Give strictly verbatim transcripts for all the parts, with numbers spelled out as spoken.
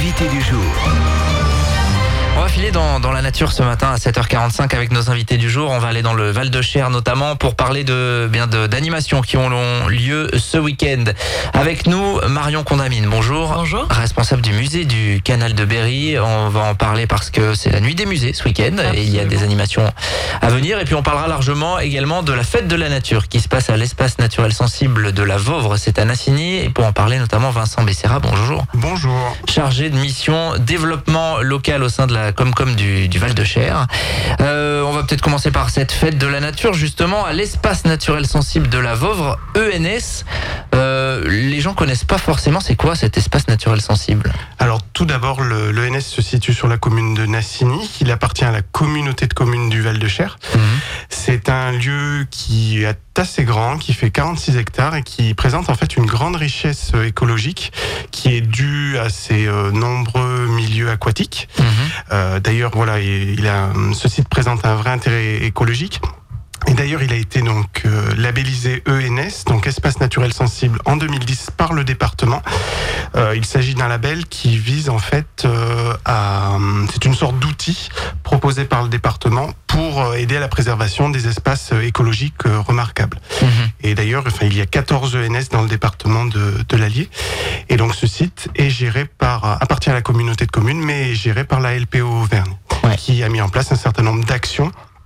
l'invité du jour. On va filer dans, dans la nature ce matin à sept heures quarante-cinq avec nos invités du jour. On va aller dans le Val-de-Cher notamment pour parler de bien de, d'animations qui ont lieu ce week-end. Avec nous, Marion Condamine, bonjour. Bonjour. Responsable du musée du Canal de Berry. On va en parler parce que c'est la nuit des musées ce week-end. Absolument. Et il y a des animations à venir. Et puis on parlera largement également de la fête de la nature qui se passe à l'espace naturel sensible de la Vauvre. C'est à Nassigny. Et pour en parler notamment Vincent Becerra, bonjour. Bonjour. Chargé de mission développement local au sein de la Comcom du, du Val-de-Cher. Euh, on va peut-être commencer par cette fête de la nature, justement, à l'espace naturel sensible de la Vauvre, E N S. Euh, les gens connaissent pas forcément, c'est quoi cet espace naturel sensible ? Alors tout d'abord, le, l'E N S se situe sur la commune de Nassigny. Il appartient à la communauté de communes du Val-de-Cher. Mmh. C'est un lieu qui est assez grand, qui fait quarante-six hectares et qui présente en fait une grande richesse écologique qui est due à ses euh, nombreux milieux aquatiques. Mmh. Euh, d'ailleurs, voilà, il a, ce site présente un vrai intérêt écologique. Et d'ailleurs, il a été donc euh, labellisé E N S, donc espace naturel sensible, en deux mille dix par le département. Euh, il s'agit d'un label qui vise en fait euh, à, c'est une sorte d'outil proposé par le département pour aider à la préservation des espaces écologiques euh, remarquables. Mmh. Et d'ailleurs, enfin, il y a quatorze E N S dans le département de, de l'Allier. Et donc, ce site est géré par, appartient à la communauté de communes, mais est géré par la L P O Auvergne, ouais. qui a mis en place un certain nombre d'actions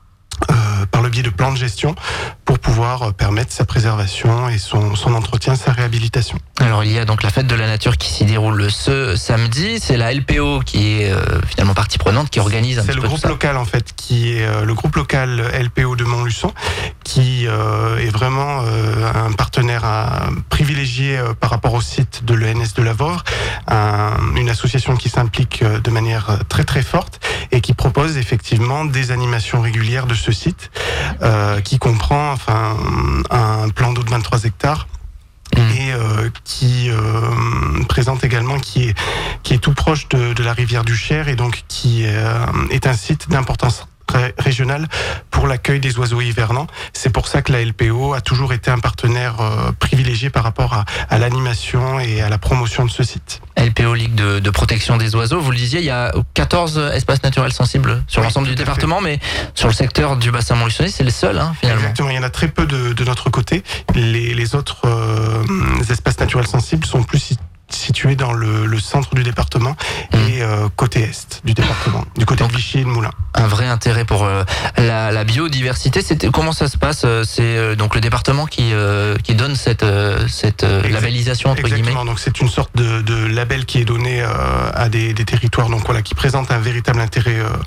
Euh, par le biais de plans de gestion pour pouvoir euh, permettre sa préservation et son, son entretien, sa réhabilitation. Alors il y a donc la fête de la nature qui s'y déroule ce samedi, c'est la L P O qui est euh, finalement partie prenante, qui organise un c'est petit le peu groupe tout ça. local en fait, qui est euh, le groupe local L P O de Montluçon, qui euh, est vraiment euh, un partenaire à, privilégié euh, par rapport au site de l'E N S de la Vauvre, un, une association qui s'implique euh, de manière très très forte et qui propose effectivement des animations régulières de ce site, euh, qui comprend enfin un plan d'eau de vingt-trois hectares. Mmh. Et euh, qui euh, présente également, qui est, qui est tout proche de, de la rivière du Cher et donc qui euh, est un site d'importance régionale pour l'accueil des oiseaux hivernants. C'est pour ça que la L P O a toujours été un partenaire euh, privilégié par rapport à, à l'animation et à la promotion de ce site. L P O, Ligue de, de protection des oiseaux, vous le disiez, il y a quatorze espaces naturels sensibles sur oui, l'ensemble du département, mais sur le secteur du bassin montluçonnais, c'est le seul, hein, finalement. Exactement, il y en a très peu de, de notre côté. Les, les autres euh, espaces naturels sensibles sont plus situé dans le, le centre du département mmh. et euh, côté est du département, du côté donc, de Vichy et de Moulins. Un vrai intérêt pour euh, la, la biodiversité. C'était, comment ça se passe ? C'est euh, donc le département qui, euh, qui donne cette, euh, cette euh, exact, labellisation, entre exactement. guillemets. Donc c'est une sorte de, de label qui est donné euh, à des, des territoires donc, voilà, qui présentent un véritable intérêt euh,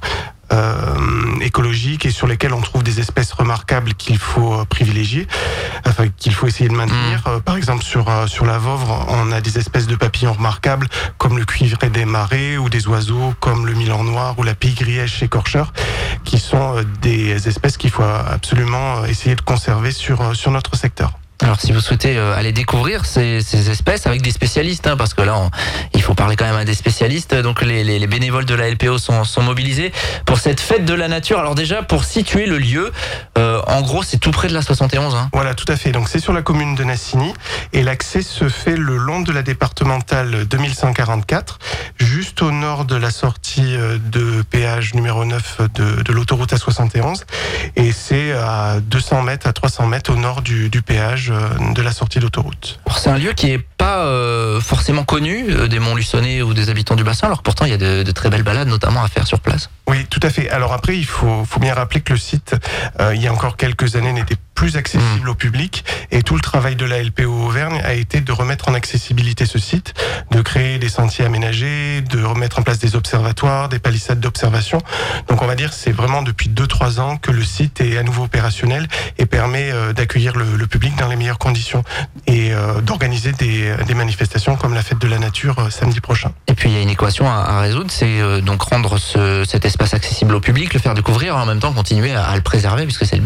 Euh, écologiques et sur lesquels on trouve des espèces remarquables qu'il faut euh, privilégier, enfin qu'il faut essayer de maintenir. Mmh. Euh, par exemple sur euh, sur la Vauvre, on a des espèces de papillons remarquables comme le cuivré des marais ou des oiseaux comme le milan noir ou la pie grièche écorcheur, qui sont euh, des espèces qu'il faut absolument essayer de conserver sur euh, sur notre secteur. Alors si vous souhaitez euh, aller découvrir ces, ces espèces avec des spécialistes, hein, parce que là on, il faut parler quand même à des spécialistes, donc les, les, les bénévoles de la L P O sont, sont mobilisés pour cette fête de la nature. Alors déjà pour situer le lieu, euh, en gros c'est tout près de la soixante et onze. Hein. Voilà, tout à fait, donc c'est sur la commune de Nassigny et l'accès se fait le long de la départementale deux mille cent quarante-quatre, juste au nord de la sortie de péage numéro neuf de, de l'autoroute A soixante et onze, et c'est à deux cents mètres, à trois cents mètres au nord du, du péage de la sortie d'autoroute. C'est un lieu qui est pas euh, forcément connu euh, des Montluçonnais ou des habitants du bassin, alors pourtant il y a de, de très belles balades notamment à faire sur place. Oui, tout à fait. Alors après, il faut, faut bien rappeler que le site, euh, il y a encore quelques années, n'était plus accessible mmh. au public, et tout le travail de la L P O Auvergne a été de remettre en accessibilité ce site, de créer des sentiers aménagés, de remettre en place des observatoires, des palissades d'observation. Donc on va dire c'est vraiment depuis deux trois ans que le site est à nouveau opérationnel et permet euh, d'accueillir le, le public dans les meilleures conditions et euh, d'organiser des, des manifestations comme la fête de la nature euh, samedi prochain. Et puis il y a une équation à, à résoudre, c'est euh, donc rendre ce, cet espace accessible au public, le faire découvrir, en même temps continuer à, à le préserver puisque c'est le but.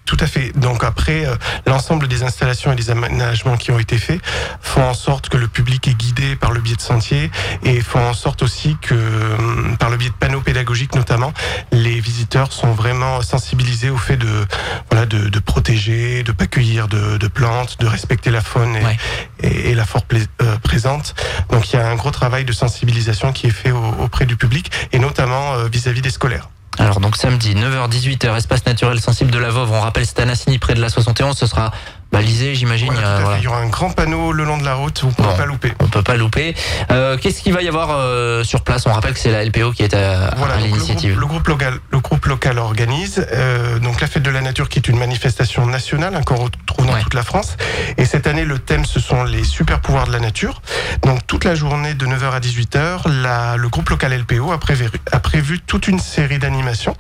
tout à fait. Donc après, euh, l'ensemble des installations et des aménagements qui ont été faits font en sorte que le public est guidé par le biais de sentiers et font en sorte aussi que, euh, par le biais de panneaux pédagogiques notamment, les visiteurs sont vraiment sensibilisés au fait de, voilà, de, de protéger, de pas cueillir de, de plantes, de respecter la faune et, ouais. et, et la flore plais, euh, présente. Donc il y a un gros travail de sensibilisation qui est fait au, auprès du public et notamment euh, vis-à-vis des scolaires. Alors donc samedi, neuf heures dix-huit heures, espace naturel sensible de la Vovre, on rappelle c'est à Nassigny près de la soixante et onze, ce sera balisé j'imagine. Voilà, tout à euh, fait. voilà. Il y aura un grand panneau le long de la route, vous ne pouvez bon, pas louper. On ne peut pas louper. Euh, qu'est-ce qu'il va y avoir euh, sur place? On rappelle que c'est la L P O qui est à, voilà, à l'initiative. Le groupe, le, groupe local, le groupe local organise euh, donc la fête de la nature qui est une manifestation nationale hein, qu'on retrouve dans ouais. toute la France. Et cette année le thème ce sont les super pouvoirs de la nature. Donc toute la journée de neuf heures à dix-huit heures, la, le groupe local L P O a prévu, a prévu toute une série d'animations.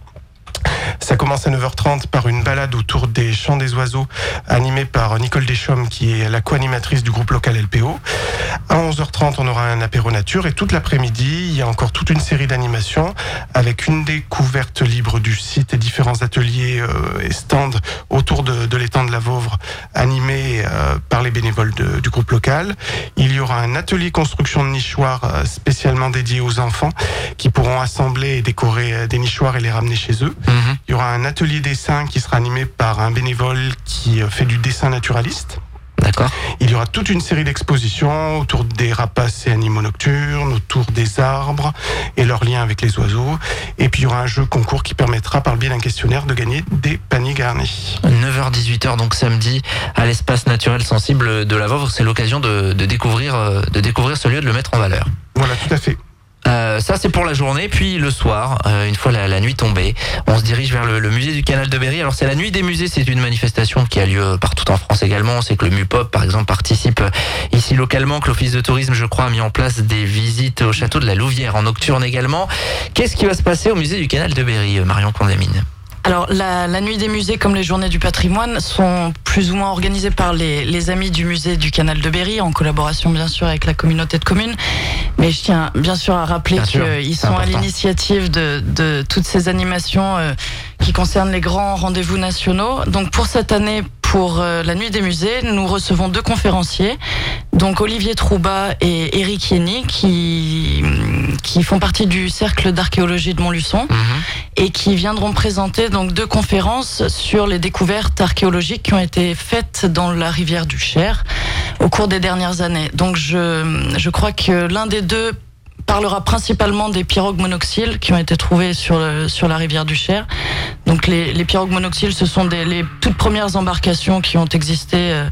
Ça commence à neuf heures trente par une balade autour des chants des oiseaux animée par Nicole Deschaumes qui est la co-animatrice du groupe local L P O. À onze heures trente, on aura un apéro nature et toute l'après-midi, il y a encore toute une série d'animations avec une découverte libre du site et différents ateliers euh, et stands autour de, de l'étang de la Vovre animés euh, par les bénévoles de, du groupe local. Il y aura un atelier construction de nichoirs euh, spécialement dédié aux enfants qui pourront assembler et décorer euh, des nichoirs et les ramener chez eux. Mmh. Il y aura un atelier dessin qui sera animé par un bénévole qui fait du dessin naturaliste. D'accord. Il y aura toute une série d'expositions autour des rapaces et animaux nocturnes, autour des arbres et leurs liens avec les oiseaux. Et puis il y aura un jeu concours qui permettra par le biais d'un questionnaire de gagner des paniers garnis. neuf heures dix-huit heures donc samedi à l'espace naturel sensible de la Vovre. C'est l'occasion de, de, découvrir, de découvrir ce lieu, de le mettre en valeur. Voilà, tout à fait. Euh, ça c'est pour la journée, puis le soir, euh, une fois la, la nuit tombée, on se dirige vers le, le musée du Canal de Berry. Alors c'est la nuit des musées, c'est une manifestation qui a lieu partout en France également. On sait que le MUPOP par exemple participe ici localement, que l'Office de tourisme je crois a mis en place des visites au château de la Louvière en nocturne également. Qu'est-ce qui va se passer au musée du Canal de Berry, Marion Condamine? Alors la, la nuit des musées comme les journées du patrimoine sont plus ou moins organisées par les, les amis du musée du Canal de Berry en collaboration bien sûr avec la communauté de communes. Mais je tiens bien sûr à rappeler qu'ils sont à l'initiative de, de toutes ces animations euh, qui concernent les grands rendez-vous nationaux. Donc pour cette année, pour euh, la nuit des musées, nous recevons deux conférenciers, donc Olivier Troubat et Éric Yenny, qui, qui font partie du cercle d'archéologie de Montluçon mmh. et qui viendront présenter donc deux conférences sur les découvertes archéologiques qui ont été faites dans la rivière du Cher au cours des dernières années. Donc je, je crois que l'un des deux parlera principalement des pirogues monoxyles qui ont été trouvées sur, le, sur la rivière du Cher. Donc les, les pirogues monoxyles, ce sont des, les toutes premières embarcations qui ont existé euh,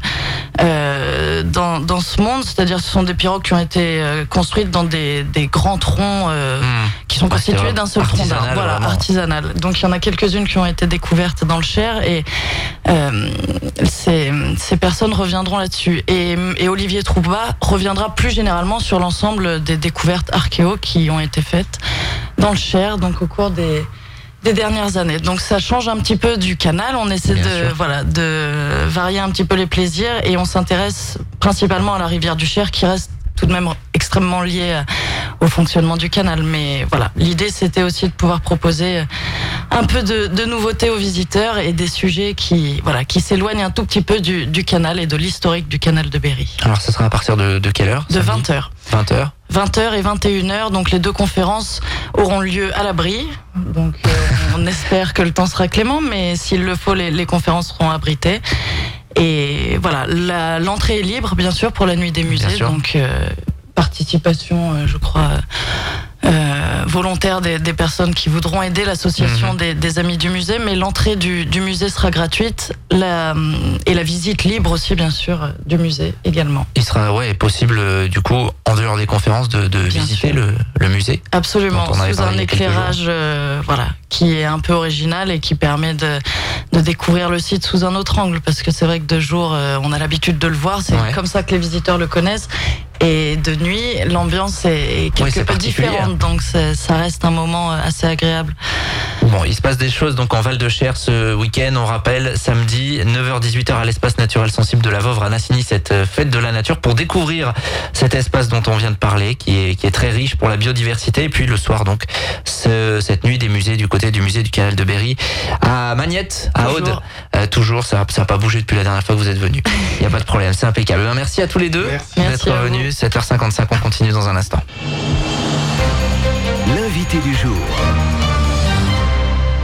euh, dans, dans ce monde, c'est-à-dire ce sont des pirogues qui ont été euh, construites dans des, des grands troncs euh, mmh. qui sont constitués d'un seul tronc d'arbre, voilà, artisanal. Donc il y en a quelques-unes qui ont été découvertes dans le Cher et euh, ces, ces personnes reviendront là-dessus. Et, et Olivier Troubat reviendra plus généralement sur l'ensemble des découvertes archéo qui ont été faites dans le Cher, donc au cours des des dernières années. Donc ça change un petit peu du canal, on essaie Bien de sûr. voilà de varier un petit peu les plaisirs et on s'intéresse principalement à la rivière du Cher qui reste tout de même extrêmement liée au fonctionnement du canal. Mais voilà, l'idée c'était aussi de pouvoir proposer un peu de, de nouveautés aux visiteurs et des sujets qui voilà qui s'éloignent un tout petit peu du, du canal et de l'historique du canal de Berry. Alors ça sera à partir de, de quelle heure? De vingt heures. vingt heures. vingt heures et vingt et une heures, donc les deux conférences auront lieu à l'abri. Donc euh, on espère que le temps sera clément, mais s'il le faut, les, les conférences seront abritées. Et voilà, la, l'entrée est libre, bien sûr, pour la nuit des musées. Donc euh, participation, euh, je crois, euh, volontaire des, des personnes qui voudront aider l'association mmh. des, des amis du musée. Mais l'entrée du, du musée sera gratuite la, et la visite libre aussi, bien sûr, du musée également. Il sera ouais, possible, euh, du coup, en dehors des conférences, de, de visiter le, le musée. Absolument, sous un éclairage euh, voilà, qui est un peu original et qui permet de, de découvrir le site sous un autre angle. Parce que c'est vrai que de jour, euh, on a l'habitude de le voir, c'est ouais. comme ça que les visiteurs le connaissent. Et de nuit, l'ambiance est quelque Oui, peu différente, donc ça reste un moment assez agréable. Bon, il se passe des choses donc en Val-de-Cher ce week-end. On rappelle, samedi, neuf heures dix-huit heures à l'espace naturel sensible de la Vovre à Nassigny, cette fête de la nature, pour découvrir cet espace dont on vient de parler, qui est, qui est très riche pour la biodiversité. Et puis le soir, donc, ce, cette nuit des musées du côté du musée du Canal de Berry à Magnette, à Aude. Euh, toujours, ça n'a pas bougé depuis la dernière fois que vous êtes venus. Il n'y a pas de problème, c'est impeccable. Merci à tous les deux d'être venus. sept heures cinquante-cinq, on continue dans un instant. L'invité du jour.